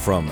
From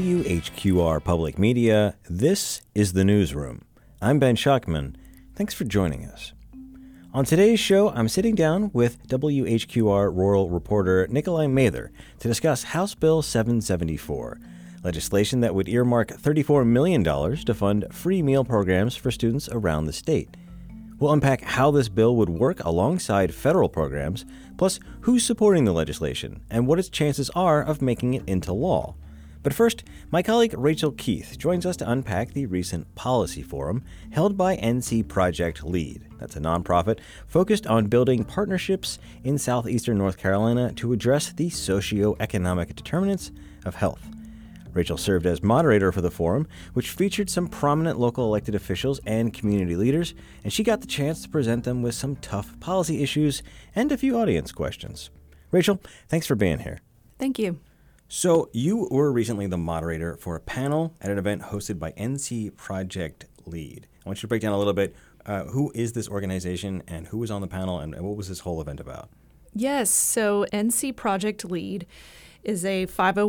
WHQR Public Media, this is The Newsroom. I'm Ben Schuckman. Thanks for joining us. On today's show, I'm sitting down with WHQR rural reporter Nikolai Mather to discuss House Bill 774, legislation that would earmark $34 million to fund free meal programs for students around the state. We'll unpack how this bill would work alongside federal programs, plus who's supporting the legislation and what its chances are of making it into law. But first, my colleague Rachel Keith joins us to unpack the recent policy forum held by NC Project Lead. That's a nonprofit focused on building partnerships in southeastern North Carolina to address the socioeconomic determinants of health. Rachel served as moderator for the forum, which featured some prominent local elected officials and community leaders, and she got the chance to present them with some tough policy issues and a few audience questions. Rachel, thanks for being here. Thank you. So you were recently the moderator for a panel at an event hosted by NC Project Lead. I want you to break down a little bit, who is this organization and who was on the panel and what was this whole event about? Yes, so NC Project Lead is a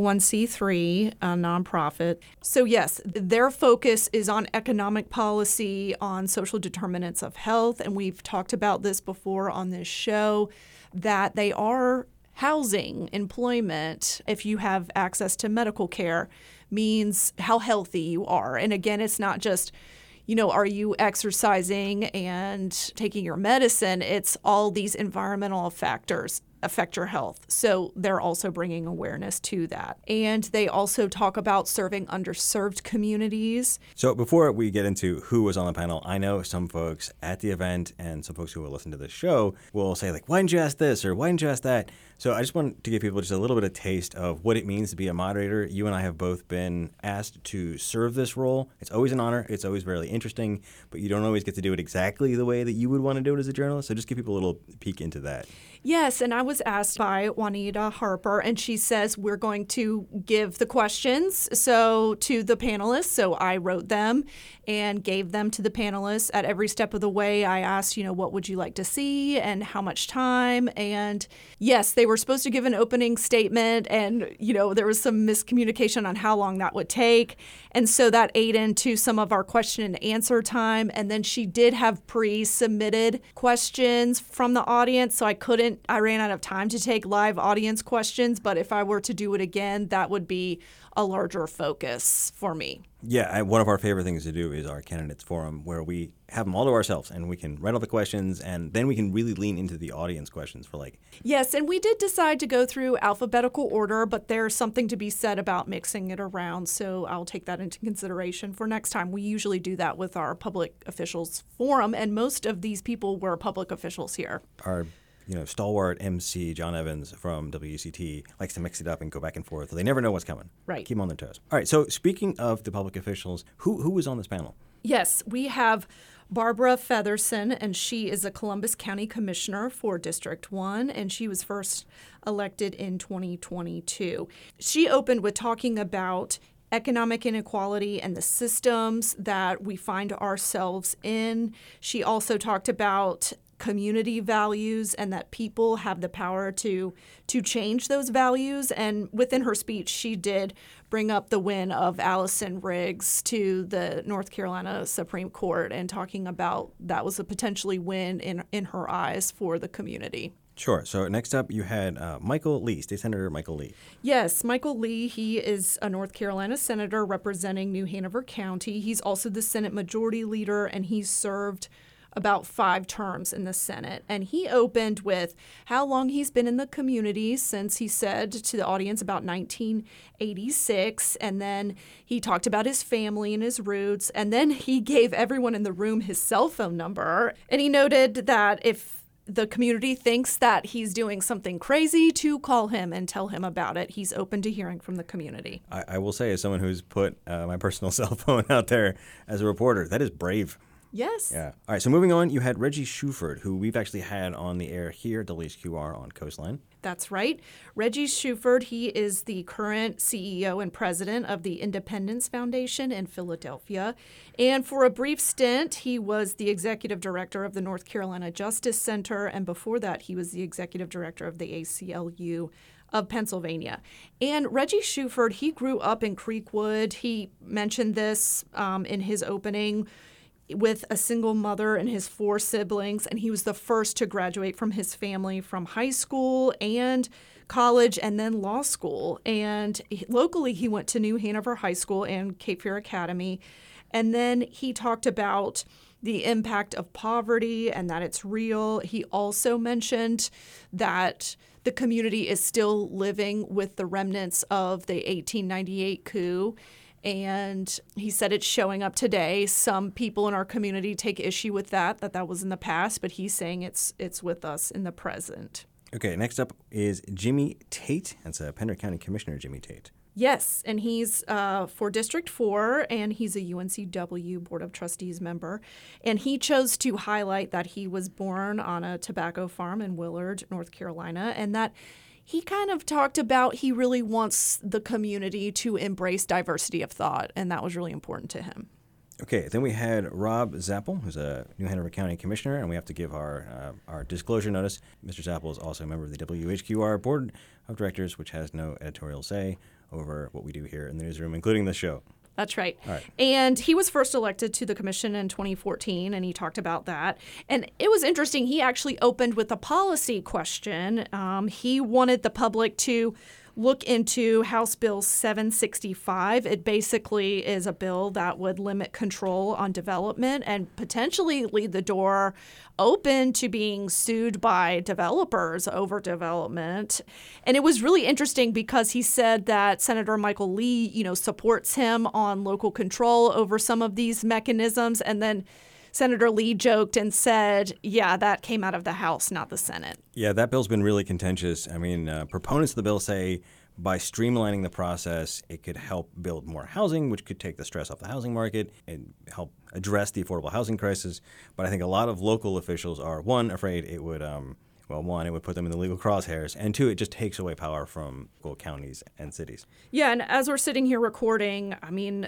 501c3 nonprofit. So yes, their focus is on economic policy, on social determinants of health, and we've talked about this before on this show, that they are housing, employment, if you have access to medical care, means how healthy you are. And again, it's not just, are you exercising and taking your medicine? It's all these environmental factors affect your health. So they're also bringing awareness to that. And they also talk about serving underserved communities. So before we get into who was on the panel, I know some folks at the event and some folks who will listen to this show will say, like, why didn't you ask this or why didn't you ask that? So I just want to give people just a little bit of taste of what it means to be a moderator. You and I have both been asked to serve this role. It's always an honor. It's always really interesting, but you don't always get to do it exactly the way that you would want to do it as a journalist. So just give people a little peek into that. Yes, and I was asked by Juanita Harper, and she says we're going to give the questions to the panelists. So I wrote them and gave them to the panelists at every step of the way. I asked, what would you like to see and how much time? And yes, they were supposed to give an opening statement, and there was some miscommunication on how long that would take. And so that ate into some of our question and answer time. And then she did have pre-submitted questions from the audience, so I ran out of time to take live audience questions, but if I were to do it again, that would be a larger focus for me. Yeah, one of our favorite things to do is our candidates forum, where we have them all to ourselves and we can write all the questions and then we can really lean into the audience questions for Yes, and we did decide to go through alphabetical order, but there's something to be said about mixing it around, so I'll take that into consideration for next time. We usually do that with our public officials forum, and most of these people were public officials here. Our stalwart MC John Evans from WCT likes to mix it up and go back and forth. They never know what's coming. Right. Keep them on their toes. All right. So speaking of the public officials, who was on this panel? Yes, we have Barbara Featherson, and she is a Columbus County Commissioner for District 1, and she was first elected in 2022. She opened with talking about economic inequality and the systems that we find ourselves in. She also talked about community values and that people have the power to change those values. And within her speech, she did bring up the win of Allison Riggs to the North Carolina Supreme Court and talking about that was a potentially win in her eyes for the community. Sure. So next up, you had Michael Lee, State Senator Michael Lee. Yes, Michael Lee, he is a North Carolina senator representing New Hanover County. He's also the Senate Majority Leader, and he's served about 5 terms in the Senate. And he opened with how long he's been in the community since, he said to the audience, about 1986. And then he talked about his family and his roots. And then he gave everyone in the room his cell phone number. And he noted that if the community thinks that he's doing something crazy, to call him and tell him about it. He's open to hearing from the community. I will say, as someone who's put my personal cell phone out there as a reporter, that is brave. Yes. Yeah. All right. So moving on, you had Reggie Shuford, who we've actually had on the air here at WHQR on Coastline. That's right. Reggie Shuford, he is the current CEO and president of the Independence Foundation in Philadelphia. And for a brief stint, he was the executive director of the North Carolina Justice Center. And before that, he was the executive director of the ACLU of Pennsylvania. And Reggie Shuford, he grew up in Creekwood. He mentioned this in his opening, with a single mother and his 4 siblings, and he was the first to graduate from his family from high school and college and then law school. And locally, he went to New Hanover High School and Cape Fear Academy. And then he talked about the impact of poverty and that it's real. He also mentioned that the community is still living with the remnants of the 1898 coup. And he said it's showing up today. Some people in our community take issue with that was in the past, but he's saying it's with us in the present. Okay, next up is Jimmy Tate. That's Pender County Commissioner Jimmy Tate. Yes, and he's for District 4, and he's a UNCW Board of Trustees member. And he chose to highlight that he was born on a tobacco farm in Willard, North Carolina, and that he kind of talked about he really wants the community to embrace diversity of thought, and that was really important to him. Okay, then we had Rob Zappel, who's a New Hanover County Commissioner, and we have to give our disclosure notice. Mr. Zappel is also a member of the WHQR Board of Directors, which has no editorial say over what we do here in the newsroom, including the show. That's right. All right. And he was first elected to the commission in 2014, and he talked about that. And it was interesting. He actually opened with a policy question. He wanted the public to look into House Bill 765. It basically is a bill that would limit control on development and potentially leave the door open to being sued by developers over development. And it was really interesting because he said that Senator Michael Lee, supports him on local control over some of these mechanisms. And then Senator Lee joked and said, yeah, that came out of the House, not the Senate. Yeah, that bill's been really contentious. I mean, proponents of the bill say by streamlining the process, it could help build more housing, which could take the stress off the housing market and help address the affordable housing crisis. But I think a lot of local officials are, one, afraid it would, it would put them in the legal crosshairs, and 2, it just takes away power from local counties and cities. Yeah, and as we're sitting here recording, I mean,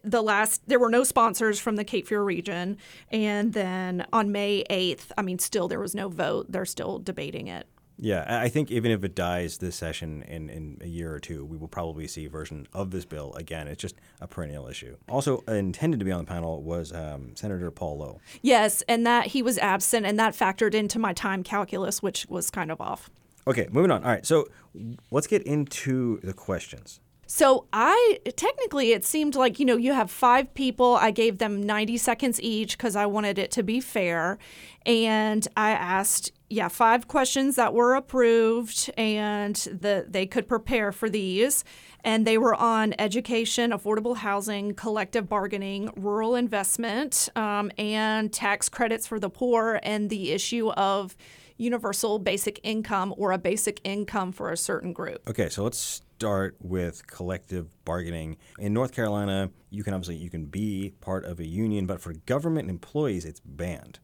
there were no sponsors from the Cape Fear region, and then on May 8th, still there was no vote. They're still debating it. Yeah, I think even if it dies this session in a year or 2, we will probably see a version of this bill again. It's just a perennial issue. Also intended to be on the panel was Senator Paul Lowe. Yes, and that he was absent, and that factored into my time calculus, which was kind of off. Okay, moving on. All right, so let's get into the questions. So technically it seemed like, you have 5 people. I gave them 90 seconds each because I wanted it to be fair. And I asked, 5 questions that were approved, and they could prepare for these. And they were on education, affordable housing, collective bargaining, rural investment, and tax credits for the poor, and the issue of universal basic income or a basic income for a certain group. Okay, so let's start with collective bargaining. In North Carolina, you can be part of a union, but for government employees, it's banned.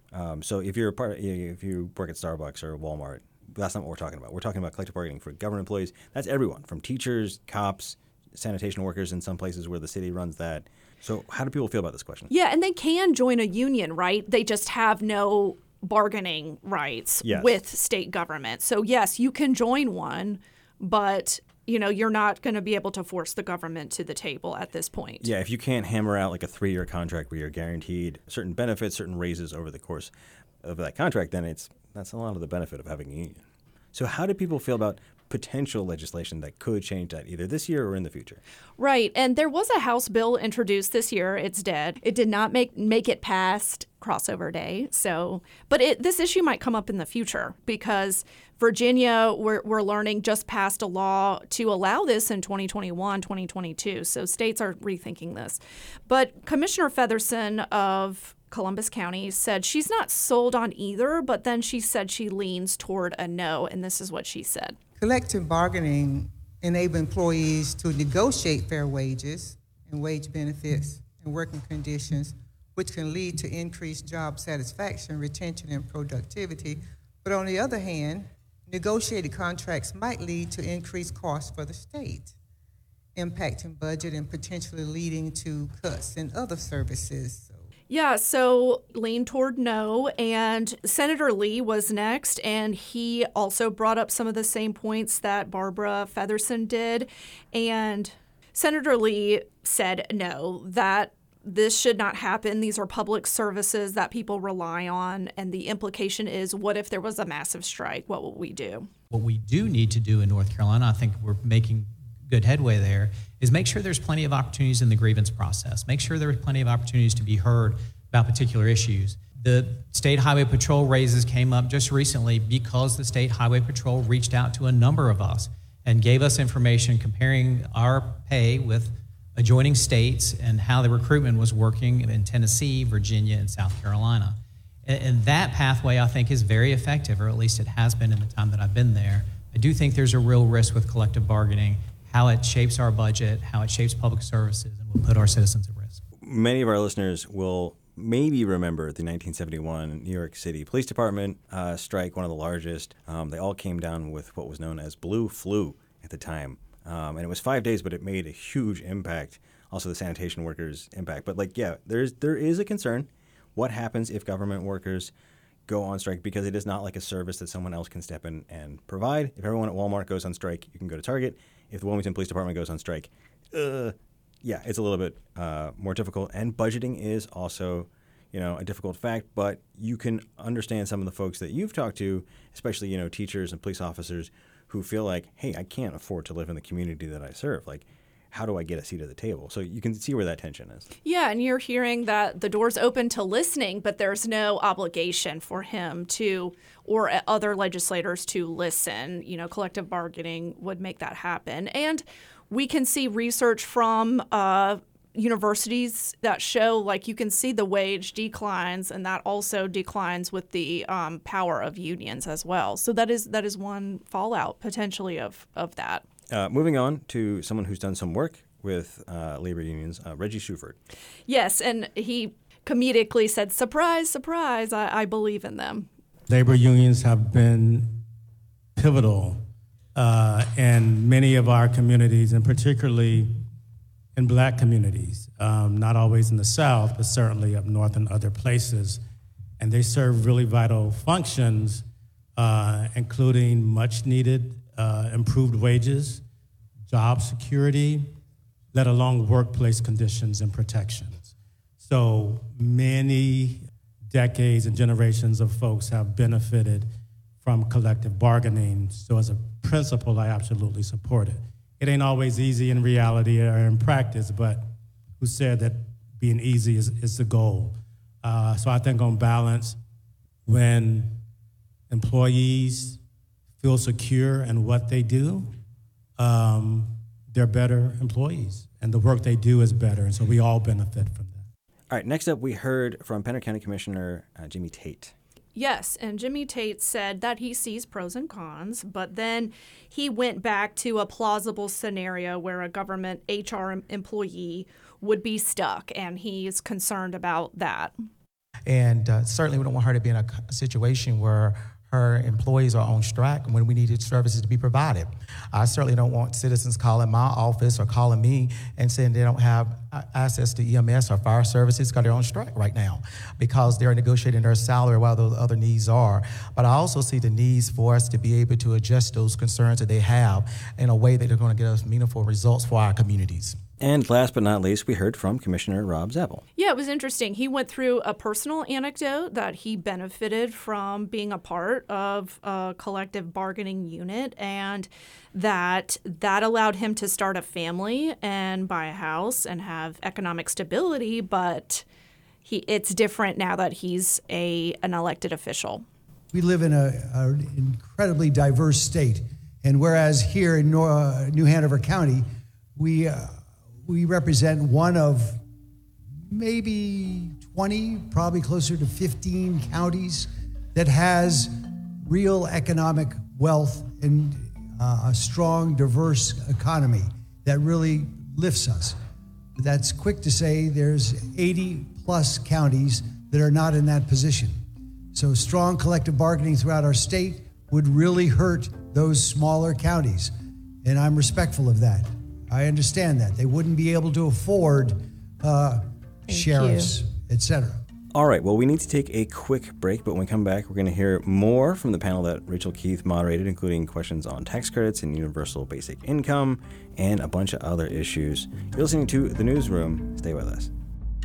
So if you work at Starbucks or Walmart, that's not what we're talking about. We're talking about collective bargaining for government employees. That's everyone, from teachers, cops, sanitation workers in some places where the city runs that. So how do people feel about this question? Yeah, and they can join a union, right? They just have no bargaining rights with state government. So yes, you can join one, but you're not going to be able to force the government to the table at this point. Yeah, if you can't hammer out like a 3-year contract where you're guaranteed certain benefits, certain raises over the course of that contract, then that's a lot of the benefit of having a union. So how do people feel about potential legislation that could change that either this year or in the future? Right. And there was a House bill introduced this year. It's dead. It did not make it past crossover day. But this issue might come up in the future because Virginia, we're learning, just passed a law to allow this in 2021, 2022. So states are rethinking this. But Commissioner Featherson of Columbus County said she's not sold on either, but then she said she leans toward a no, and this is what she said. Collective bargaining enables employees to negotiate fair wages and wage benefits and working conditions, which can lead to increased job satisfaction, retention, and productivity. But on the other hand, negotiated contracts might lead to increased costs for the state, impacting budget and potentially leading to cuts in other services. Yeah, so lean toward no. And Senator Lee was next, and he also brought up some of the same points that Barbara Featherson did. And Senator Lee said no, that this should not happen. These are public services that people rely on. And the implication is, what if there was a massive strike? What will we do? What we do need to do in North Carolina, I think we're making good headway there, is make sure there's plenty of opportunities in the grievance process. Make sure there's plenty of opportunities to be heard about particular issues. The State Highway Patrol raises came up just recently because the State Highway Patrol reached out to a number of us and gave us information comparing our pay with adjoining states and how the recruitment was working in Tennessee, Virginia, and South Carolina. And that pathway, I think, is very effective, or at least it has been in the time that I've been there. I do think there's a real risk with collective bargaining, how it shapes our budget, how it shapes public services, and will put our citizens at risk. Many of our listeners will maybe remember the 1971 New York City Police Department strike, one of the largest. They all came down with what was known as blue flu at the time. And it was 5 days, but it made a huge impact. Also the sanitation workers' impact. But there is a concern. What happens if government workers go on strike? Because it is not like a service that someone else can step in and provide. If everyone at Walmart goes on strike, you can go to Target. If the Wilmington Police Department goes on strike, it's a little bit more difficult. And budgeting is also, a difficult fact. But you can understand some of the folks that you've talked to, especially, teachers and police officers who feel like, hey, I can't afford to live in the community that I serve. Like, how do I get a seat at the table? So you can see where that tension is. Yeah, and you're hearing that the door's open to listening, but there's no obligation for him to, or other legislators to listen. Collective bargaining would make that happen. And we can see research from universities that show, you can see the wage declines, and that also declines with the power of unions as well. So that is one fallout potentially of that. Moving on to someone who's done some work with labor unions, Reggie Shuford. Yes, and he comedically said, surprise, surprise, I believe in them. Labor unions have been pivotal in many of our communities, and particularly in Black communities, not always in the South, but certainly up north and other places. And they serve really vital functions, including much needed improved wages, job security, let alone workplace conditions and protections. So many decades and generations of folks have benefited from collective bargaining. So as a principle, I absolutely support it. It ain't always easy in reality or in practice, but who said that being easy is the goal? So I think on balance, when employees feel secure in what they do, they're better employees, and the work they do is better, and so we all benefit from that. All right, next up we heard from Pender County Commissioner Jimmy Tate. Yes, and Jimmy Tate said that he sees pros and cons, but then he went back to a plausible scenario where a government HR employee would be stuck, and he's concerned about that. And certainly we don't want her to be in a situation where her employees are on strike when we needed services to be provided. I certainly don't want citizens calling my office or calling me and saying they don't have access to EMS or fire services because they're on strike right now because they're negotiating their salary while those other needs are. But I also see the needs for us to be able to address those concerns that they have in a way that they're going to get us meaningful results for our communities. And last but not least, we heard from Commissioner Rob Zabel. Yeah, it was interesting. He went through a personal anecdote that he benefited from being a part of a collective bargaining unit, and that allowed him to start a family and buy a house and have economic stability, but it's different now that he's an elected official. We live in an incredibly diverse state, and whereas here in New Hanover County, we represent one of maybe 20, probably closer to 15 counties that has real economic wealth and a strong, diverse economy that really lifts us. That's quick to say there's 80 plus counties that are not in that position. So strong collective bargaining throughout our state would really hurt those smaller counties. And I'm respectful of that. I understand that. They wouldn't be able to afford sheriffs, et cetera. All right, well, we need to take a quick break, but when we come back, we're going to hear more from the panel that Rachel Keith moderated, including questions on tax credits and universal basic income and a bunch of other issues. You're listening to The Newsroom. Stay with us.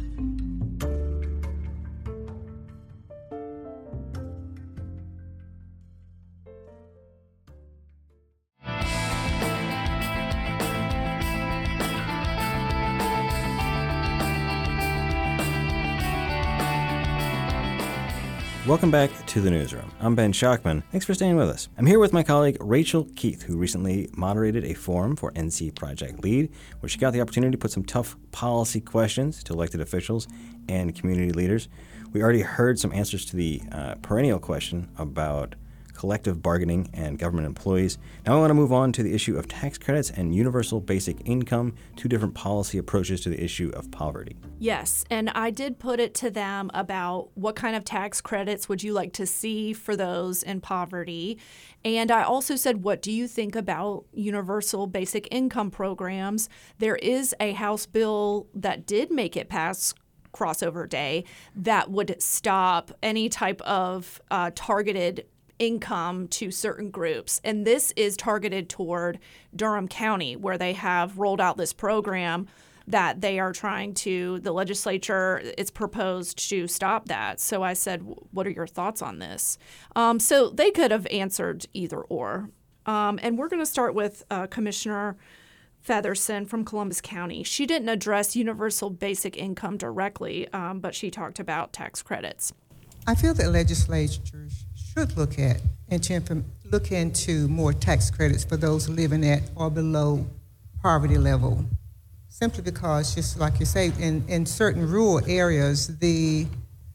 Welcome back to The Newsroom. I'm Ben Schachtman. Thanks for staying with us. I'm here with my colleague Rachel Keith, who recently moderated a forum for NC Project Lead, where she got the opportunity to put some tough policy questions to elected officials and community leaders. We already heard some answers to the perennial question about collective bargaining and government employees. Now I want to move on to the issue of tax credits and universal basic income, two different policy approaches to the issue of poverty. Yes, and I did put it to them about what kind of tax credits would you like to see for those in poverty. And I also said, what do you think about universal basic income programs? There is a House bill that did make it past crossover day that would stop any type of targeted income to certain groups. And this is targeted toward Durham County, where they have rolled out this program that they are trying to, the legislature, it's proposed to stop that. So I said, what are your thoughts on this? So they could have answered either or. And we're going to start with Commissioner Featherson from Columbus County. She didn't address universal basic income directly, but she talked about tax credits. I feel that legislatures should look into more tax credits for those living at or below poverty level, simply because, just like you say, in certain rural areas, the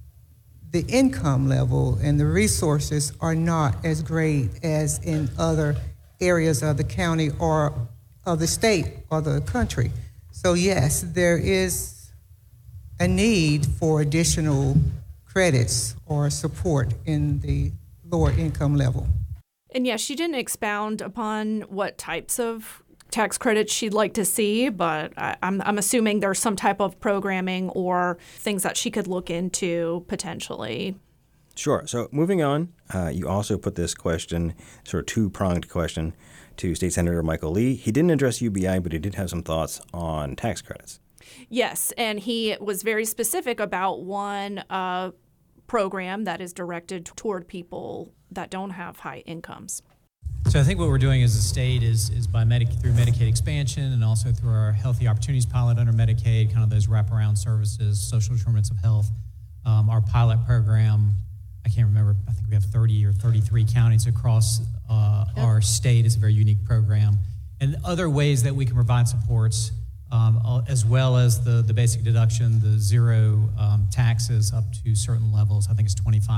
income level and the resources are not as great as in other areas of the county or of the state or the country. So yes, there is a need for additional credits or support in the lower income level. And yes, she didn't expound upon what types of tax credits she'd like to see, but I'm assuming there's some type of programming or things that she could look into potentially. Sure. So moving on, you also put this question, sort of two-pronged question, to State Senator Michael Lee. He didn't address UBI, but he did have some thoughts on tax credits. Yes, and he was very specific about one program that is directed toward people that don't have high incomes. So I think what we're doing as a state is by through Medicaid expansion and also through our Healthy Opportunities pilot under Medicaid, kind of those wraparound services, social determinants of health. Our pilot program, I can't remember, I think we have 30 or 33 counties across our state. It's a very unique program. And other ways that we can provide supports, as well as the basic deduction, the zero taxes up to certain levels. I think it's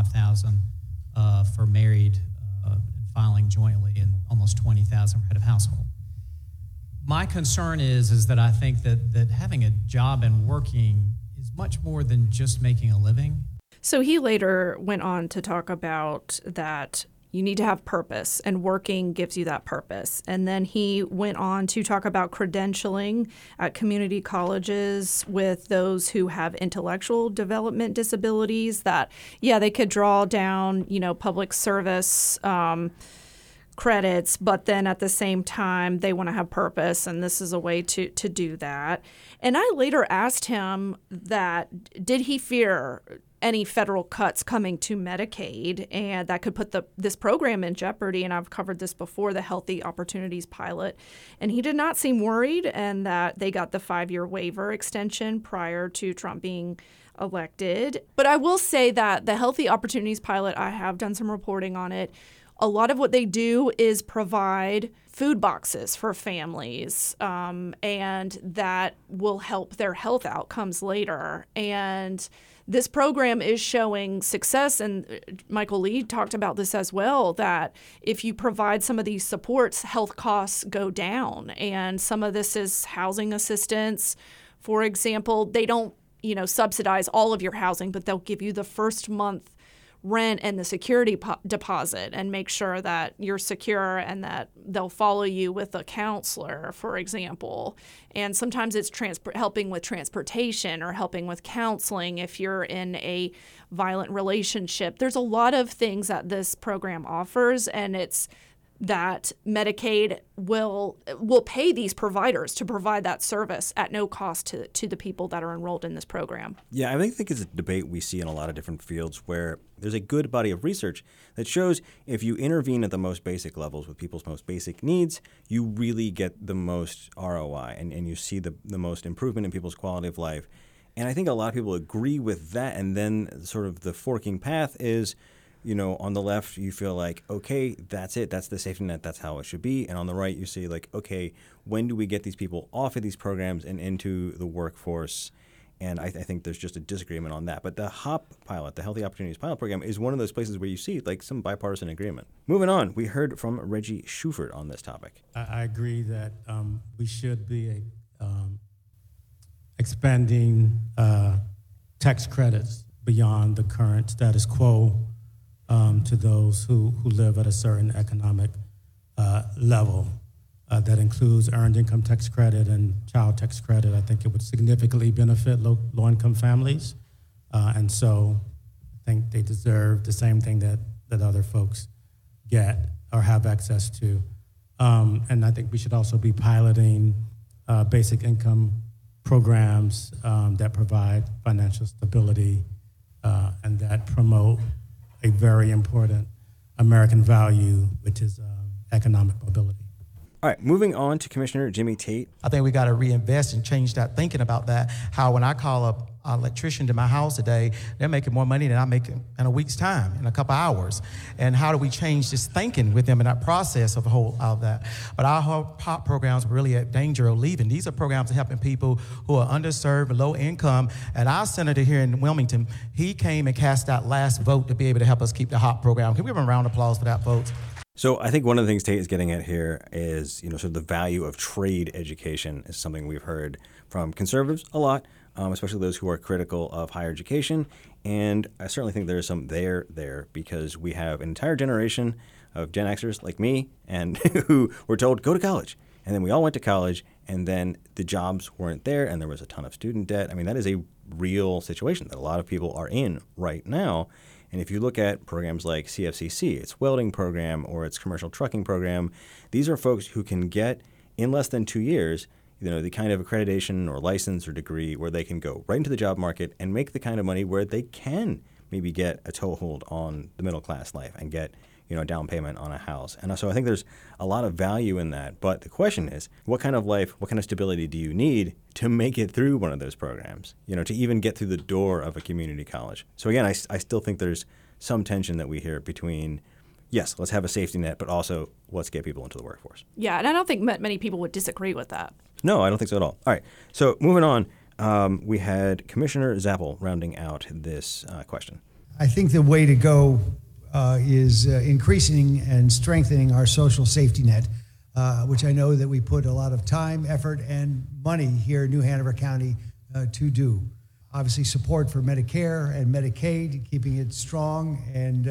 $25,000 for married and filing jointly, and almost $20,000 for head of household. My concern is that I think that having a job and working is much more than just making a living. So he later went on to talk about that you need to have purpose, and working gives you that purpose. And then he went on to talk about credentialing at community colleges with those who have intellectual development disabilities, that, yeah, they could draw down, public service credits, but then at the same time, they want to have purpose, and this is a way to do that. And I later asked him that, did he fear any federal cuts coming to Medicaid, and that could put this program in jeopardy? And I've covered this before, the Healthy Opportunities pilot. And he did not seem worried, and that they got the 5-year waiver extension prior to Trump being elected. But I will say that the Healthy Opportunities pilot, I have done some reporting on it. A lot of what they do is provide food boxes for families, and that will help their health outcomes later. And this program is showing success, and Michael Lee talked about this as well, that if you provide some of these supports, health costs go down. And some of this is housing assistance. For example, they don't, subsidize all of your housing, but they'll give you the first month rent and the security deposit and make sure that you're secure and that they'll follow you with a counselor, for example. And sometimes it's helping with transportation or helping with counseling if you're in a violent relationship. There's a lot of things that this program offers, and it's that Medicaid will pay these providers to provide that service at no cost to the people that are enrolled in this program. Yeah, I think it's a debate we see in a lot of different fields where there's a good body of research that shows if you intervene at the most basic levels with people's most basic needs, you really get the most ROI and you see the most improvement in people's quality of life. And I think a lot of people agree with that. And then sort of the forking path is, on the left, you feel like, okay, that's it. That's the safety net. That's how it should be. And on the right, you see like, okay, when do we get these people off of these programs and into the workforce? And I think there's just a disagreement on that. But the HOP pilot, the Healthy Opportunities Pilot Program, is one of those places where you see like some bipartisan agreement. Moving on, we heard from Reggie Schufert on this topic. I agree that we should be expanding tax credits beyond the current status quo to those who live at a certain economic level. That includes earned income tax credit and child tax credit. I think it would significantly benefit low-income families. And so I think they deserve the same thing that other folks get or have access to. And I think we should also be piloting basic income programs that provide financial stability and that promote a very important American value, which is economic mobility. All right, moving on to Commissioner Jimmy Tate. I think we got to reinvest and change that thinking about that. How when I call up an electrician to my house today, they're making more money than I make in a week's time, in a couple hours. And how do we change this thinking with them in that process of all of that? But our HOP programs are really at danger of leaving. These are programs that helping people who are underserved, low income. And our senator here in Wilmington, he came and cast that last vote to be able to help us keep the HOP program. Can we give him a round of applause for that, folks? So I think one of the things Tate is getting at here is, sort of the value of trade education is something we've heard from conservatives a lot, especially those who are critical of higher education. And I certainly think there's some there because we have an entire generation of Gen Xers like me and who were told, go to college. And then we all went to college, and then the jobs weren't there, and there was a ton of student debt. I mean, that is a real situation that a lot of people are in right now. And if you look at programs like CFCC, its welding program or its commercial trucking program, these are folks who can get, in less than 2 years, the kind of accreditation or license or degree where they can go right into the job market and make the kind of money where they can maybe get a toehold on the middle class life and get a down payment on a house. And so I think there's a lot of value in that. But the question is, what kind of life, what kind of stability do you need to make it through one of those programs, to even get through the door of a community college? So again, I still think there's some tension that we hear between, yes, let's have a safety net, but also let's get people into the workforce. Yeah, and I don't think many people would disagree with that. No, I don't think so at all. All right, so moving on, we had Commissioner Zappel rounding out this question. I think the way to go is increasing and strengthening our social safety net, which I know that we put a lot of time, effort, and money here in New Hanover County to do. Obviously, support for Medicare and Medicaid, keeping it strong and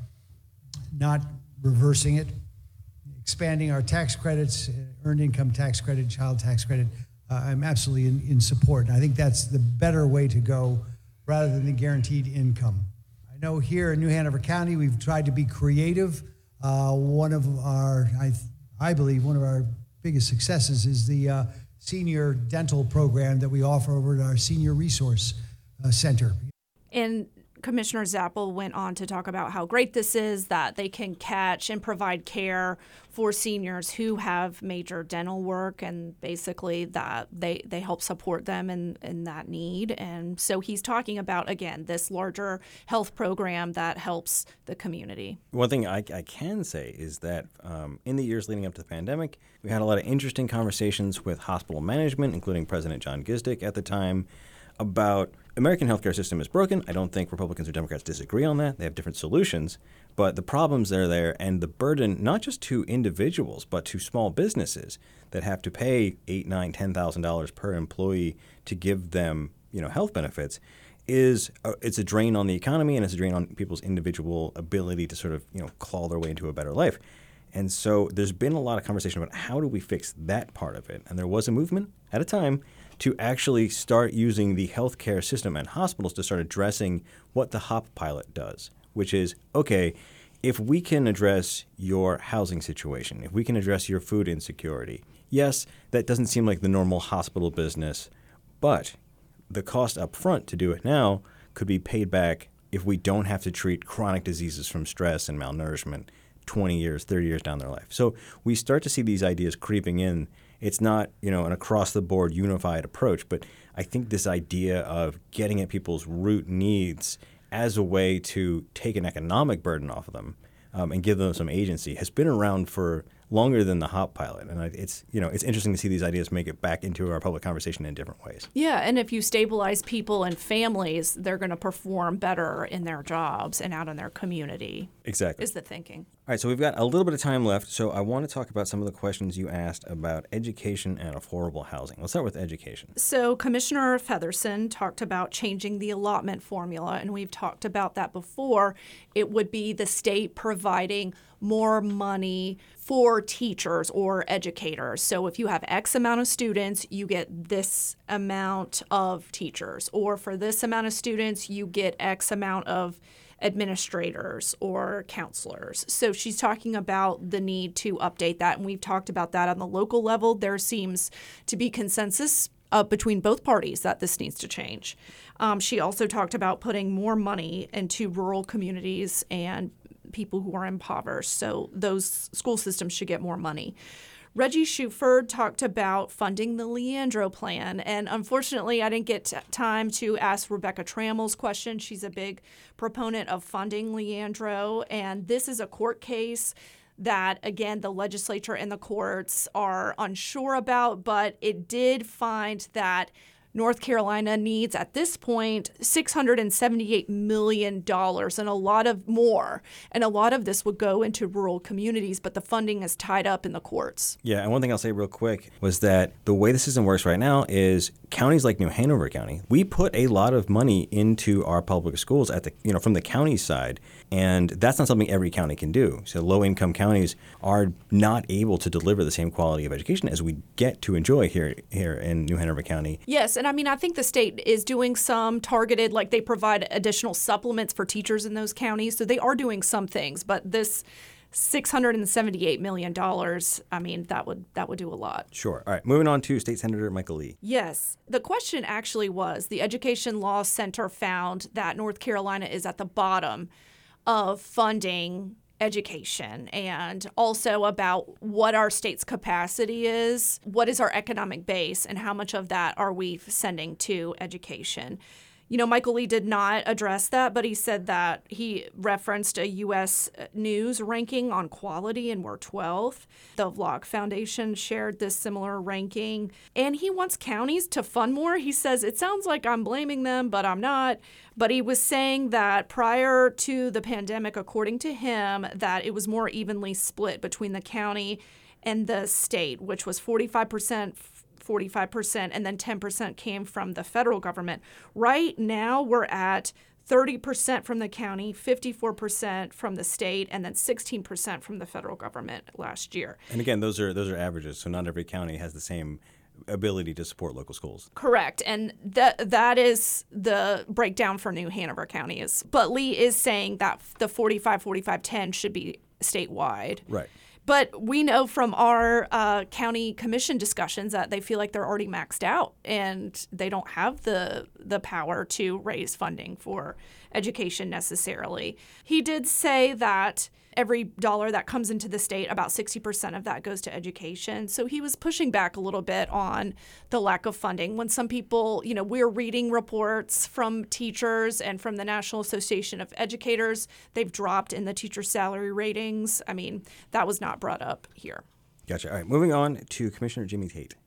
not reversing it. Expanding our tax credits, earned income tax credit, child tax credit. I'm absolutely in support. And I think that's the better way to go rather than the guaranteed income. I know here in New Hanover County, we've tried to be creative. One of our, I believe, one of our biggest successes is the senior dental program that we offer over at our Senior Resource Center. And Commissioner Zappel went on to talk about how great this is, that they can catch and provide care for seniors who have major dental work, and basically that they help support them in that need. And so he's talking about, again, this larger health program that helps the community. One thing I can say is that in the years leading up to the pandemic, we had a lot of interesting conversations with hospital management, including President John Gizdick at the time, about American healthcare system is broken. I don't think Republicans or Democrats disagree on that. They have different solutions, but the problems are there, and the burden, not just to individuals, but to small businesses that have to pay $8,000, $9,000, $10,000 per employee to give them, health benefits, is it's a drain on the economy and it's a drain on people's individual ability to sort of claw their way into a better life. And so there's been a lot of conversation about how do we fix that part of it. And there was a movement at a time to actually start using the healthcare system and hospitals to start addressing what the HOP pilot does, which is, okay, if we can address your housing situation, if we can address your food insecurity, yes, that doesn't seem like the normal hospital business, but the cost up front to do it now could be paid back if we don't have to treat chronic diseases from stress and malnourishment 20 years, 30 years down their life. So we start to see these ideas creeping in. It's not, an across-the-board unified approach, but I think this idea of getting at people's root needs as a way to take an economic burden off of them and give them some agency has been around for longer than the HOP pilot. And it's interesting to see these ideas make it back into our public conversation in different ways. Yeah, and if you stabilize people and families, they're going to perform better in their jobs and out in their community. Exactly. Is the thinking. All right, so we've got a little bit of time left, so I want to talk about some of the questions you asked about education and affordable housing. Let's start with education. So Commissioner Featherson talked about changing the allotment formula, and we've talked about that before. It would be the state providing more money for teachers or educators. So if you have X amount of students, you get this amount of teachers. Or for this amount of students, you get X amount of administrators or counselors. So she's talking about the need to update that. And we've talked about that on the local level. There seems to be consensus between both parties that this needs to change. She also talked about putting more money into rural communities and people who are impoverished. So those school systems should get more money. Reggie Shuford talked about funding the Leandro plan. And unfortunately, I didn't get time to ask Rebecca Trammell's question. She's a big proponent of funding Leandro. And this is a court case that, again, the legislature and the courts are unsure about. But it did find that North Carolina needs, at this point, $678 million and a lot of more. And a lot of this would go into rural communities, but the funding is tied up in the courts. Yeah, and one thing I'll say real quick was that the way the system works right now is counties like New Hanover County, we put a lot of money into our public schools at the from the county side, and that's not something every county can do. So low-income counties are not able to deliver the same quality of education as we get to enjoy here in New Hanover County. Yes, and I think the state is doing some targeted, like they provide additional supplements for teachers in those counties. So they are doing some things, but this $678 million, that would do a lot. Sure. All right. Moving on to State Senator Michael Lee. Yes. The question actually was, the Education Law Center found that North Carolina is at the bottom of funding education, and also about what our state's capacity is, what is our economic base, and how much of that are we sending to education. Michael Lee did not address that, but he said that he referenced a U.S. News ranking on quality, and we're 12th. The Vlog Foundation shared this similar ranking, and he wants counties to fund more. He says, it sounds like I'm blaming them, but I'm not. But he was saying that prior to the pandemic, according to him, that it was more evenly split between the county and the state, which was 45%, and then 10% came from the federal government. Right now, we're at 30% from the county, 54% from the state, and then 16% from the federal government last year. And again, those are averages, so not every county has the same ability to support local schools. Correct, and that is the breakdown for New Hanover County. But Lee is saying that the 45-45-10 should be statewide. Right. But we know from our county commission discussions that they feel like they're already maxed out and they don't have the power to raise funding for education necessarily. He did say that every dollar that comes into the state, about 60% of that goes to education. So he was pushing back a little bit on the lack of funding. When some people, we're reading reports from teachers and from the National Association of Educators, they've dropped in the teacher salary ratings. That was not brought up here. Gotcha. All right, moving on to Commissioner Jimmy Tate.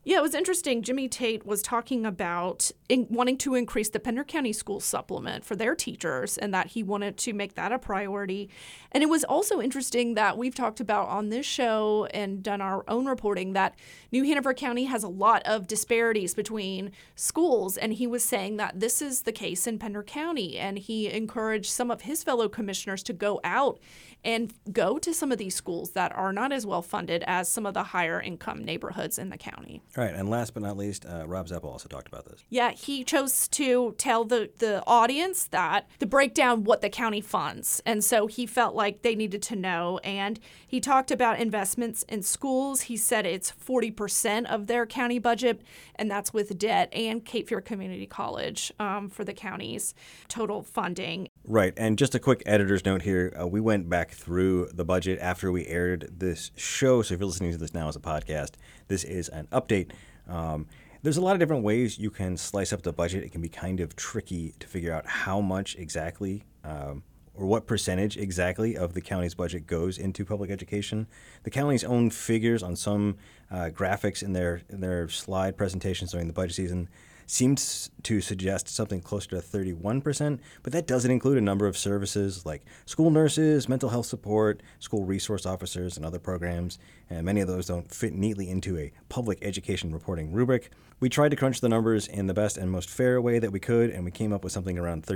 Yeah, it was interesting. Jimmy Tate was talking about wanting to increase the Pender County School supplement for their teachers and that he wanted to make that a priority. And it was also interesting that we've talked about on this show and done our own reporting that New Hanover County has a lot of disparities between schools. And he was saying that this is the case in Pender County. And he encouraged some of his fellow commissioners to go out and go to some of these schools that are not as well funded as some of the higher income neighborhoods in the county. All right, and last but not least, Rob Zeppel also talked about this. Yeah, he chose to tell the audience that to break down what the county funds. And so he felt like they needed to know. And he talked about investments in schools. He said it's 40% of their county budget, and that's with debt and Cape Fear Community College for the county's total funding. Right, and just a quick editor's note here. We went back through the budget after we aired this show, so if you're listening to this now as a podcast, this is an update. There's a lot of different ways you can slice up the budget. It can be kind of tricky to figure out how much exactly or what percentage exactly of the county's budget goes into public education. The county's own figures on some graphics in their slide presentations during the budget season seems to suggest something closer to 31%, but that doesn't include a number of services like school nurses, mental health support, school resource officers, and other programs, and many of those don't fit neatly into a public education reporting rubric. We tried to crunch the numbers in the best and most fair way that we could, and we came up with something around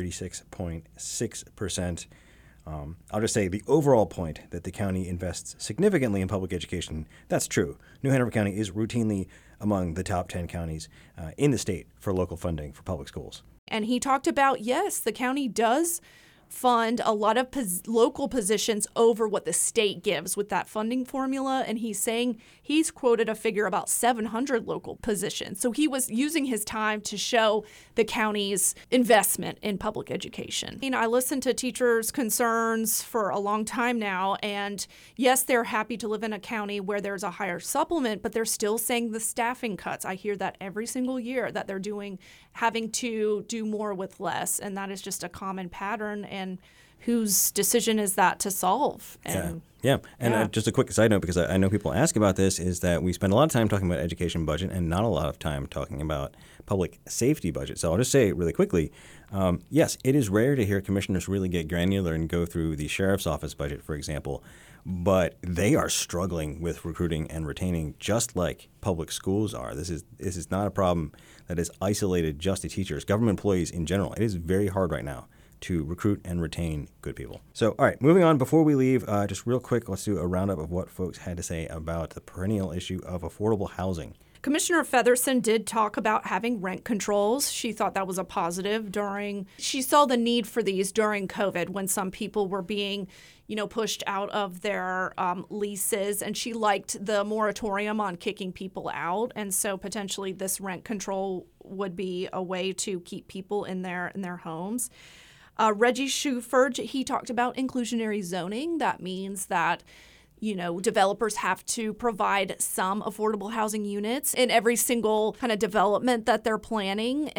36.6%. I'll just say the overall point that the county invests significantly in public education, that's true. New Hanover County is routinely among the top 10 counties in the state for local funding for public schools. And he talked about, yes, the county does fund a lot of local positions over what the state gives with that funding formula. And he's saying he's quoted a figure about 700 local positions. So he was using his time to show the county's investment in public education. I listened to teachers' concerns for a long time now. And yes, they're happy to live in a county where there's a higher supplement, but they're still saying the staffing cuts. I hear that every single year that they're having to do more with less. And that is just a common pattern. And whose decision is that to solve? And just a quick side note, because I know people ask about this, is that we spend a lot of time talking about education budget and not a lot of time talking about public safety budget. So I'll just say really quickly, yes, it is rare to hear commissioners really get granular and go through the sheriff's office budget, for example, but they are struggling with recruiting and retaining just like public schools are. This is not a problem that is isolated just to teachers, government employees in general. It is very hard right now to recruit and retain good people. So, all right, moving on. Before we leave, just real quick, let's do a roundup of what folks had to say about the perennial issue of affordable housing. Commissioner Featherston did talk about having rent controls. She thought that was a positive she saw the need for these during COVID when some people were being, pushed out of their leases, and she liked the moratorium on kicking people out. And so potentially this rent control would be a way to keep people in their homes. Reggie Shuford, he talked about inclusionary zoning. That means that developers have to provide some affordable housing units in every single kind of development that they're planning,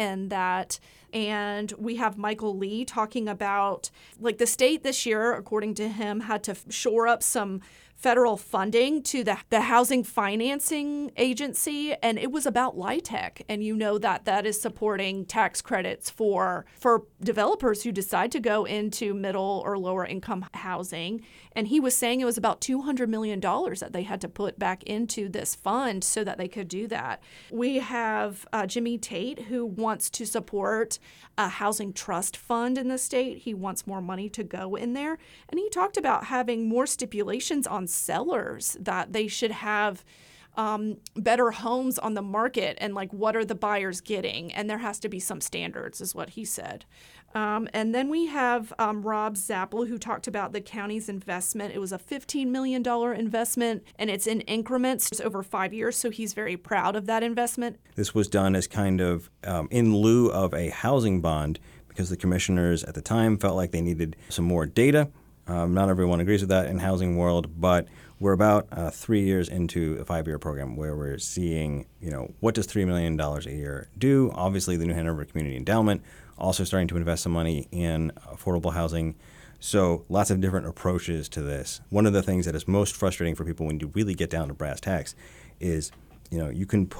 and we have Michael Lee talking about the state this year, according to him, had to shore up some federal funding to the Housing Financing Agency, and it was about LIHTC. And that is supporting tax credits for developers who decide to go into middle or lower income housing. And he was saying it was about $200 million that they had to put back into this fund so that they could do that. We have Jimmy Tate, who wants to support a housing trust fund in the state. He wants more money to go in there. And he talked about having more stipulations on sellers, that they should have better homes on the market, and what are the buyers getting, and there has to be some standards, is what he said. And then we have Rob Zeppel, who talked about the county's investment. It was a $15 million investment, and it's in increments over 5 years, so he's very proud of that investment. This was done as kind of in lieu of a housing bond, because the commissioners at the time felt like they needed some more data. Not everyone agrees with that in housing world, but we're about 3 years into a 5-year program where we're seeing, what does $3 million a year do? Obviously, the New Hanover Community Endowment also starting to invest some money in affordable housing. So lots of different approaches to this. One of the things that is most frustrating for people when you really get down to brass tacks is, you can put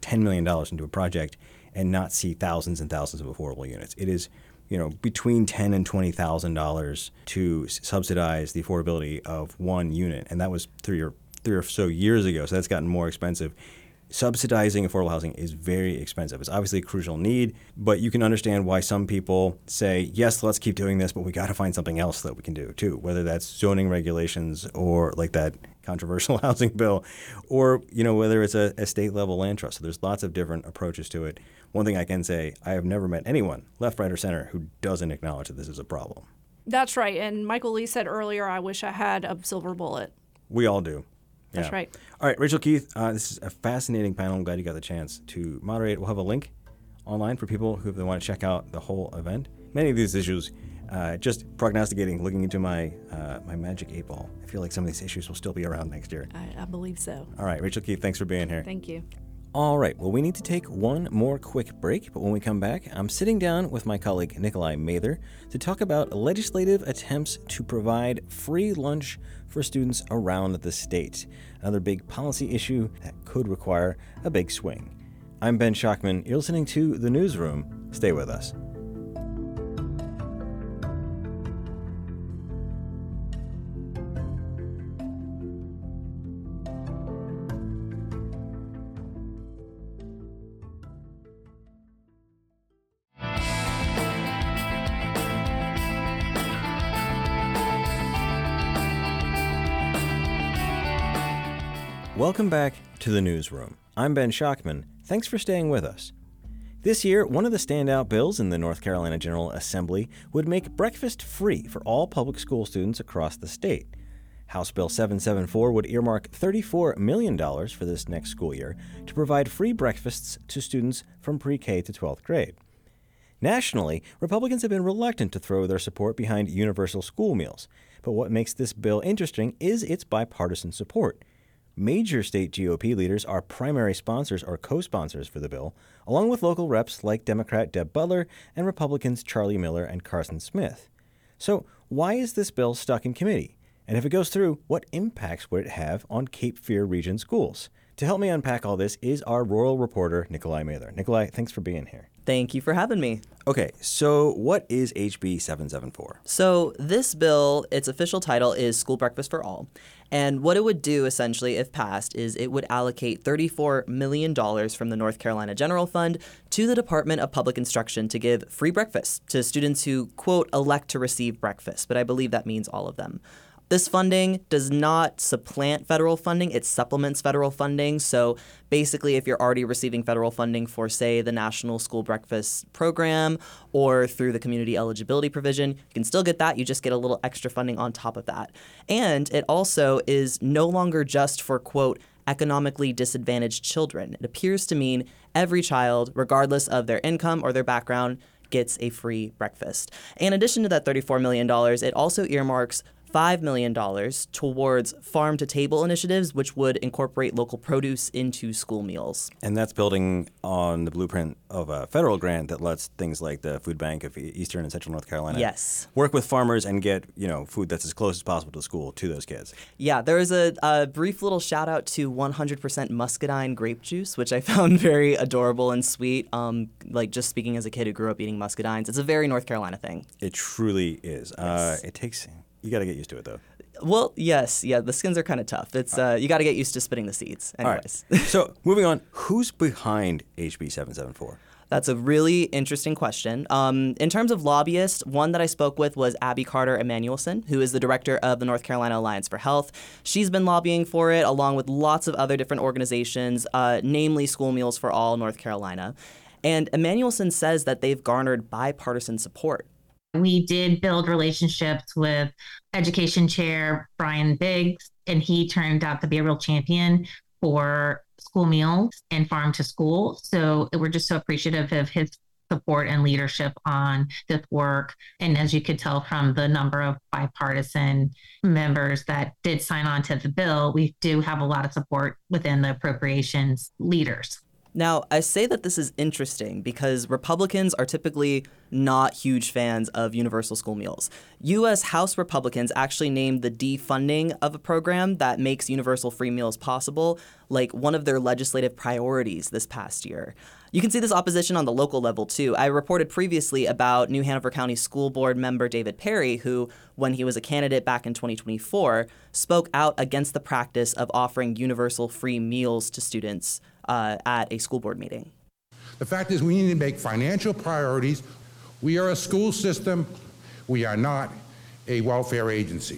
$10 million into a project and not see thousands and thousands of affordable units. It is, between $10,000 and $20,000 to subsidize the affordability of one unit, and that was three or so years ago. So that's gotten more expensive. Subsidizing affordable housing is very expensive. It's obviously a crucial need, but you can understand why some people say, yes, let's keep doing this, but we got to find something else that we can do too, whether that's zoning regulations or like that controversial housing bill, or whether it's a state level land trust. So there's lots of different approaches to it. One thing I can say, I have never met anyone, left, right, or center, who doesn't acknowledge that this is a problem. That's right. And Michael Lee said earlier, I wish I had a silver bullet. We all do. That's right. All right, Rachel Keith, this is a fascinating panel. I'm glad you got the chance to moderate. We'll have a link online for people who want to check out the whole event. Many of these issues, just prognosticating, looking into my magic 8 ball, I feel like some of these issues will still be around next year. I believe so. All right, Rachel Keith, thanks for being here. Thank you. All right, well, we need to take one more quick break, but when we come back, I'm sitting down with my colleague Nikolai Mather to talk about legislative attempts to provide free lunch for students around the state, another big policy issue that could require a big swing. I'm Ben Schachtman. You're listening to The Newsroom. Stay with us. Welcome back to The Newsroom. I'm Ben Schachtman. Thanks for staying with us. This year, one of the standout bills in the North Carolina General Assembly would make breakfast free for all public school students across the state. House Bill 774 would earmark $34 million for this next school year to provide free breakfasts to students from pre-K to 12th grade. Nationally, Republicans have been reluctant to throw their support behind universal school meals, but what makes this bill interesting is its bipartisan support. Major state GOP leaders are primary sponsors or co-sponsors for the bill, along with local reps like Democrat Deb Butler and Republicans Charlie Miller and Carson Smith. So why is this bill stuck in committee? And if it goes through, what impacts would it have on Cape Fear region schools? To help me unpack all this is our rural reporter, Nikolai Mather. Nikolai, thanks for being here. Thank you for having me. Okay, so what is HB 774? So this bill, its official title is School Breakfast for All. And what it would do, essentially, if passed, is it would allocate $34 million from the North Carolina General Fund to the Department of Public Instruction to give free breakfast to students who, quote, elect to receive breakfast. But I believe that means all of them. This funding does not supplant federal funding. It supplements federal funding. So basically, if you're already receiving federal funding for, say, the National School Breakfast Program or through the Community Eligibility Provision, you can still get that. You just get a little extra funding on top of that. And it also is no longer just for, quote, economically disadvantaged children. It appears to mean every child, regardless of their income or their background, gets a free breakfast. In addition to that $34 million, it also earmarks $5 million towards farm-to-table initiatives, which would incorporate local produce into school meals. And that's building on the blueprint of a federal grant that lets things like the Food Bank of Eastern and Central North Carolina work with farmers and get, food that's as close as possible to school to those kids. Yeah, there is a brief little shout-out to 100% muscadine grape juice, which I found very adorable and sweet. Just speaking as a kid who grew up eating muscadines, it's a very North Carolina thing. It truly is. Yes. You got to get used to it, though. Well, yes. Yeah, the skins are kind of tough. It's you got to get used to spitting the seeds. Anyways. All right. So moving on, who's behind HB 774? That's a really interesting question. In terms of lobbyists, one that I spoke with was Abby Carter Emanuelson, who is the director of the North Carolina Alliance for Health. She's been lobbying for it, along with lots of other different organizations, namely School Meals for All North Carolina. And Emanuelson says that they've garnered bipartisan support. We did build relationships with Education Chair Brian Biggs, and he turned out to be a real champion for school meals and farm to school. So we're just so appreciative of his support and leadership on this work. And as you could tell from the number of bipartisan members that did sign on to the bill, we do have a lot of support within the appropriations leaders. Now, I say that this is interesting because Republicans are typically not huge fans of universal school meals. U.S. House Republicans actually named the defunding of a program that makes universal free meals possible like one of their legislative priorities this past year. You can see this opposition on the local level, too. I reported previously about New Hanover County School Board member David Perry, who, when he was a candidate back in 2024, spoke out against the practice of offering universal free meals to students at a school board meeting. The fact is we need to make financial priorities. We are a school system. We are not a welfare agency.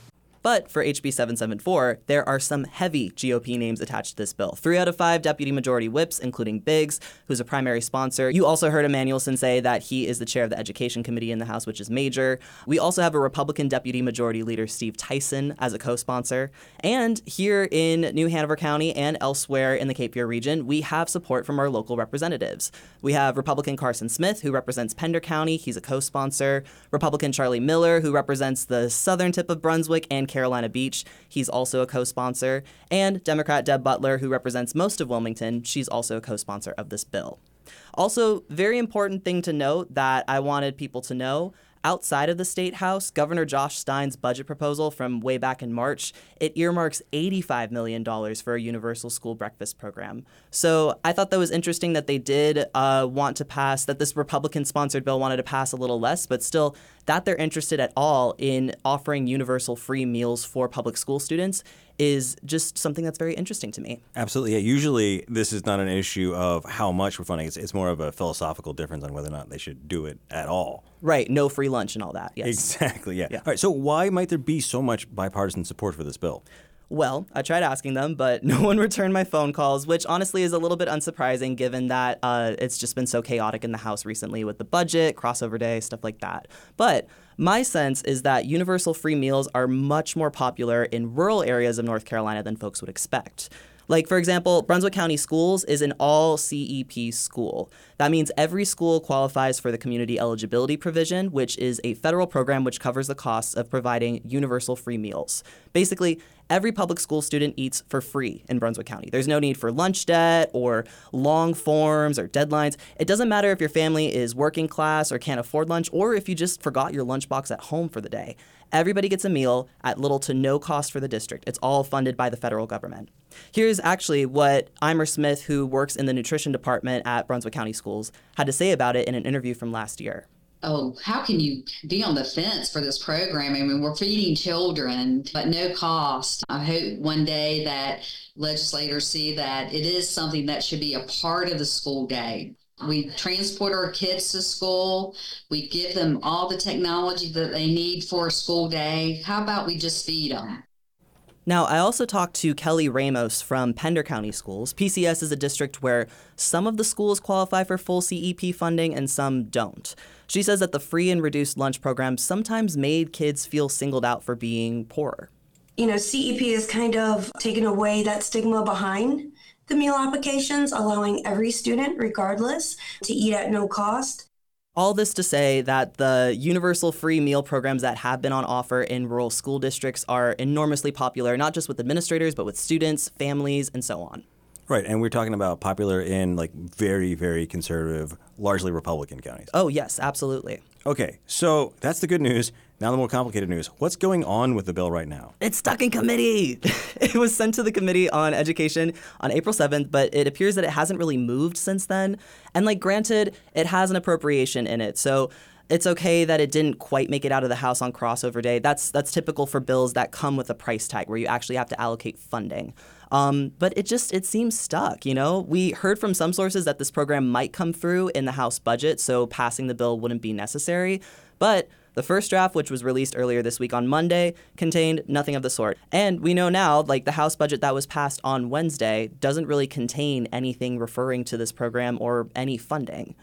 But for HB 774, there are some heavy GOP names attached to this bill. 3 out of 5 Deputy Majority Whips, including Biggs, who's a primary sponsor. You also heard Emanuelson say that he is the chair of the Education Committee in the House, which is major. We also have a Republican Deputy Majority Leader, Steve Tyson, as a co-sponsor. And here in New Hanover County and elsewhere in the Cape Fear region, we have support from our local representatives. We have Republican Carson Smith, who represents Pender County. He's a co-sponsor. Republican Charlie Miller, who represents the southern tip of Brunswick and Carolina Beach. He's also a co-sponsor. And Democrat Deb Butler, who represents most of Wilmington. She's also a co-sponsor of this bill. Also, very important thing to note that I wanted people to know, outside of the State House, Governor Josh Stein's budget proposal from way back in March, it earmarks $85 million for a universal school breakfast program. So I thought that was interesting that they did want to pass, that this Republican-sponsored bill wanted to pass a little less, but still, that they're interested at all in offering universal free meals for public school students is just something that's very interesting to me. Absolutely. Yeah. Usually this is not an issue of how much we're funding. It's more of a philosophical difference on whether or not they should do it at all. Right. No free lunch and all that. Yes. Exactly. Yeah. All right. So why might there be so much bipartisan support for this bill? Well, I tried asking them, but no one returned my phone calls, which honestly is a little bit unsurprising given that it's just been so chaotic in the House recently with the budget, crossover day, stuff like that. But my sense is that universal free meals are much more popular in rural areas of North Carolina than folks would expect. Like, for example, Brunswick County Schools is an all CEP school. That means every school qualifies for the Community Eligibility Provision, which is a federal program which covers the costs of providing universal free meals. Basically, every public school student eats for free in Brunswick County. There's no need for lunch debt or long forms or deadlines. It doesn't matter if your family is working class or can't afford lunch, or if you just forgot your lunchbox at home for the day. Everybody gets a meal at little to no cost for the district. It's all funded by the federal government. Here's actually what Eimer Smith, who works in the nutrition department at Brunswick County Schools, had to say about it in an interview from last year. Oh, how can you be on the fence for this program? I mean, we're feeding children at no cost. I hope one day that legislators see that it is something that should be a part of the school day. We transport our kids to school. We give them all the technology that they need for a school day. How about we just feed them? Now, I also talked to Kelly Ramos from Pender County Schools. PCS is a district where some of the schools qualify for full CEP funding and some don't. She says that the free and reduced lunch program sometimes made kids feel singled out for being poorer. You know, CEP has kind of taken away that stigma behind the meal applications, allowing every student, regardless, to eat at no cost. All this to say that the universal free meal programs that have been on offer in rural school districts are enormously popular, not just with administrators, but with students, families, and so on. Right, and we're talking about popular in like very, very conservative, largely Republican counties. Oh, yes, absolutely. Okay, so that's the good news. Now the more complicated news. What's going on with the bill right now? It's stuck in committee. It was sent to the Committee on Education on April 7th, but it appears that it hasn't really moved since then. And granted, it has an appropriation in it, so it's okay that it didn't quite make it out of the House on crossover day. That's typical for bills that come with a price tag where you actually have to allocate funding. But it seems stuck, you know? We heard from some sources that this program might come through in the House budget, so passing the bill wouldn't be necessary. But the first draft, which was released earlier this week on Monday, contained nothing of the sort. And we know now, the House budget that was passed on Wednesday doesn't really contain anything referring to this program or any funding.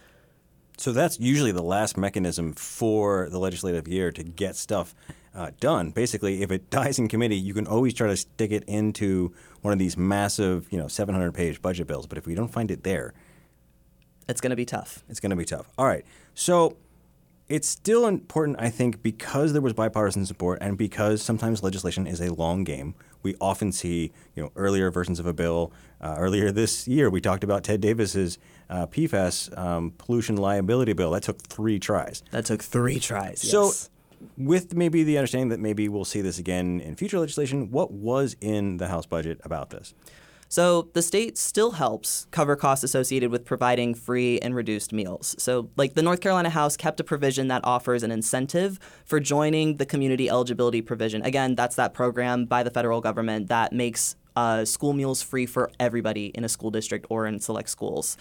So that's usually the last mechanism for the legislative year to get stuff done. Basically, if it dies in committee, you can always try to stick it into one of these massive, 700-page budget bills. But if we don't find it there, it's going to be tough. It's going to be tough. All right. So it's still important, I think, because there was bipartisan support and because sometimes legislation is a long game. We often see, earlier versions of a bill. Earlier this year, we talked about Ted Davis's PFAS pollution liability bill. That took 3 tries. Yes. So with maybe the understanding that maybe we'll see this again in future legislation, what was in the House budget about this? So the state still helps cover costs associated with providing free and reduced meals. So like the North Carolina House kept a provision that offers an incentive for joining the community eligibility provision. Again, that's that program by the federal government that makes school meals free for everybody in a school district or in select schools.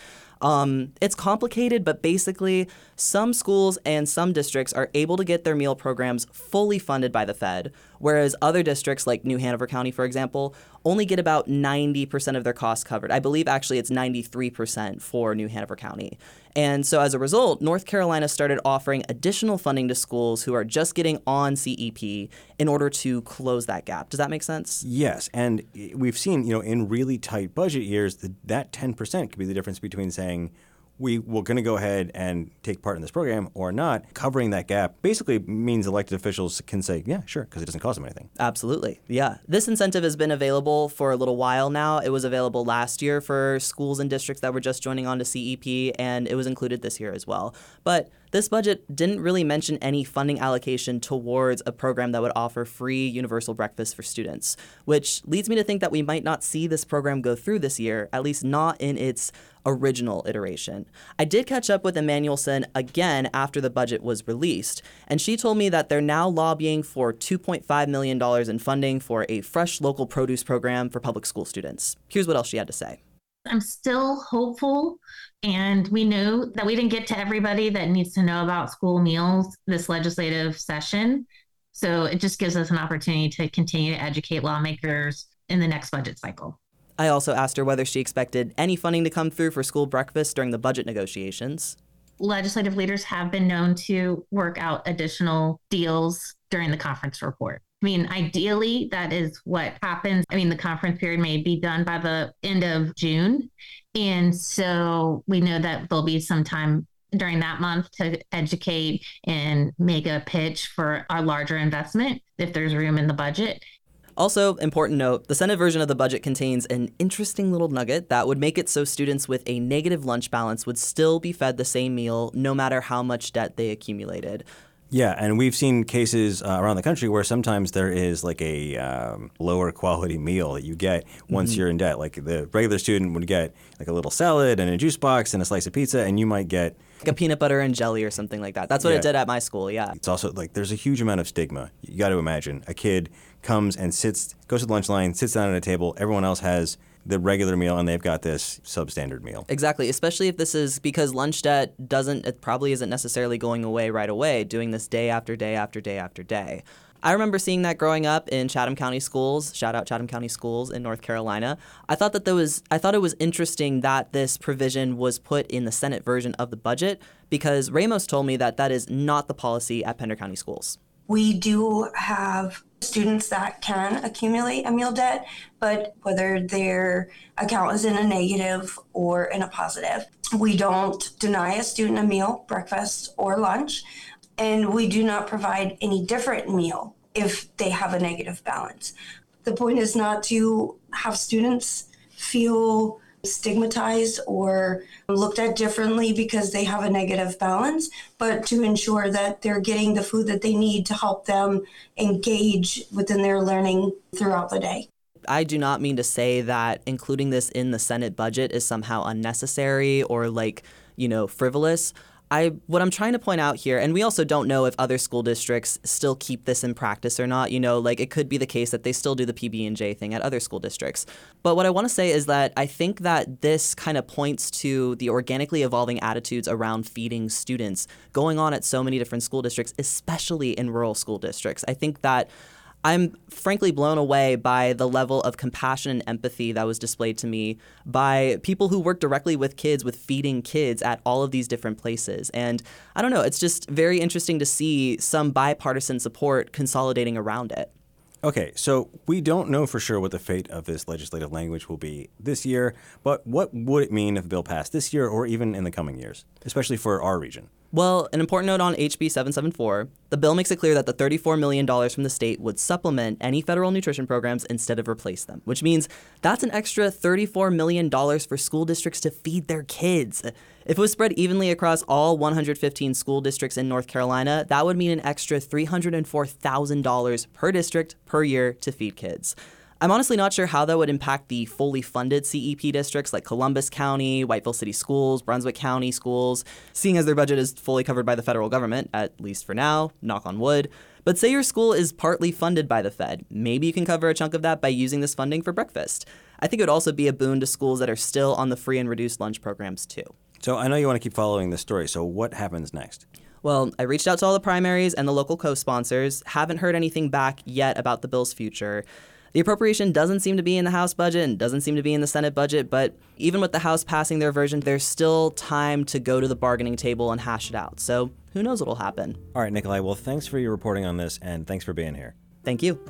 It's complicated, but basically some schools and some districts are able to get their meal programs fully funded by the Fed, whereas other districts like New Hanover County, for example, only get about 90% of their costs covered. I believe actually it's 93% for New Hanover County. And so as a result, North Carolina started offering additional funding to schools who are just getting on CEP in order to close that gap. Does that make sense? Yes. And we've seen, in really tight budget years, that 10% could be the difference between saying, we're going to go ahead and take part in this program or not. Covering that gap basically means elected officials can say, yeah, sure, because it doesn't cost them anything. Absolutely. Yeah. This incentive has been available for a little while now. It was available last year for schools and districts that were just joining on to CEP, and it was included this year as well. But this budget didn't really mention any funding allocation towards a program that would offer free universal breakfast for students, which leads me to think that we might not see this program go through this year, at least not in its original iteration. I did catch up with Emmanuelson again after the budget was released, and she told me that they're now lobbying for $2.5 million in funding for a fresh local produce program for public school students. Here's what else she had to say. I'm still hopeful, and we know that we didn't get to everybody that needs to know about school meals this legislative session. So it just gives us an opportunity to continue to educate lawmakers in the next budget cycle. I also asked her whether she expected any funding to come through for school breakfast during the budget negotiations. Legislative leaders have been known to work out additional deals during the conference report. I mean, ideally, that is what happens. I mean, the conference period may be done by the end of June. And so we know that there'll be some time during that month to educate and make a pitch for our larger investment if there's room in the budget. Also, important note, the Senate version of the budget contains an interesting little nugget that would make it so students with a negative lunch balance would still be fed the same meal no matter how much debt they accumulated. Yeah, and we've seen cases around the country where sometimes there is like a lower quality meal that you get once you're in debt. Like the regular student would get like a little salad and a juice box and a slice of pizza, and you might get like a peanut butter and jelly or something like that. That's what it did at my school, yeah. It's also like there's a huge amount of stigma. You got to imagine a kid comes and goes to the lunch line, sits down at a table, everyone else has the regular meal and they've got this substandard meal. Exactly, especially if this is because lunch debt it probably isn't necessarily going away right away, doing this day after day after day after day. I remember seeing that growing up in Chatham County schools. Shout out Chatham County schools in North Carolina. I thought it was interesting that this provision was put in the Senate version of the budget because Ramos told me that is not the policy at Pender County schools. We do have students that can accumulate a meal debt, but whether their account is in a negative or in a positive, we don't deny a student a meal, breakfast or lunch, and we do not provide any different meal if they have a negative balance. The point is not to have students feel stigmatized or looked at differently because they have a negative balance, but to ensure that they're getting the food that they need to help them engage within their learning throughout the day. I do not mean to say that including this in the Senate budget is somehow unnecessary or frivolous. What I'm trying to point out here, and we also don't know if other school districts still keep this in practice or not, it could be the case that they still do the PB&J thing at other school districts. But what I want to say is that I think that this kind of points to the organically evolving attitudes around feeding students going on at so many different school districts, especially in rural school districts. I think that I'm frankly blown away by the level of compassion and empathy that was displayed to me by people who work directly with kids, with feeding kids at all of these different places. And I don't know, it's just very interesting to see some bipartisan support consolidating around it. Okay, so we don't know for sure what the fate of this legislative language will be this year, but what would it mean if the bill passed this year or even in the coming years, especially for our region? Well, an important note on HB 774, the bill makes it clear that the $34 million from the state would supplement any federal nutrition programs instead of replace them, which means that's an extra $34 million for school districts to feed their kids. If it was spread evenly across all 115 school districts in North Carolina, that would mean an extra $304,000 per district per year to feed kids. I'm honestly not sure how that would impact the fully funded CEP districts like Columbus County, Whiteville City Schools, Brunswick County Schools, seeing as their budget is fully covered by the federal government, at least for now, knock on wood. But say your school is partly funded by the Fed. Maybe you can cover a chunk of that by using this funding for breakfast. I think it would also be a boon to schools that are still on the free and reduced lunch programs too. So I know you want to keep following this story, so what happens next? Well, I reached out to all the primaries and the local co-sponsors, haven't heard anything back yet about the bill's future. The appropriation doesn't seem to be in the House budget and doesn't seem to be in the Senate budget, but even with the House passing their version, there's still time to go to the bargaining table and hash it out. So who knows what'll happen. All right, Nikolai, well, thanks for your reporting on this, and thanks for being here. Thank you.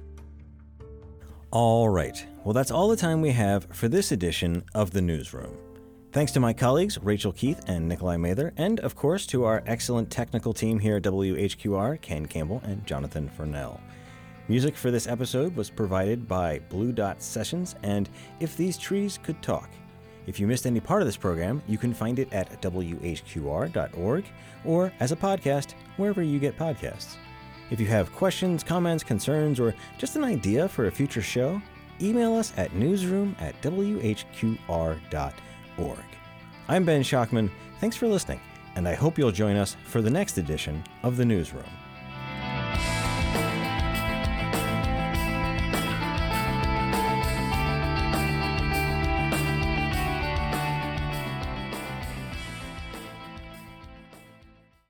All right. Well, that's all the time we have for this edition of The Newsroom. Thanks to my colleagues, Rachel Keith and Nikolai Mather, and of course to our excellent technical team here at WHQR, Ken Campbell and Jonathan Furnell. Music for this episode was provided by Blue Dot Sessions and If These Trees Could Talk. If you missed any part of this program, you can find it at whqr.org or as a podcast wherever you get podcasts. If you have questions, comments, concerns, or just an idea for a future show, email us at newsroom@whqr.org. I'm Ben Schachman. Thanks for listening, and I hope you'll join us for the next edition of The Newsroom.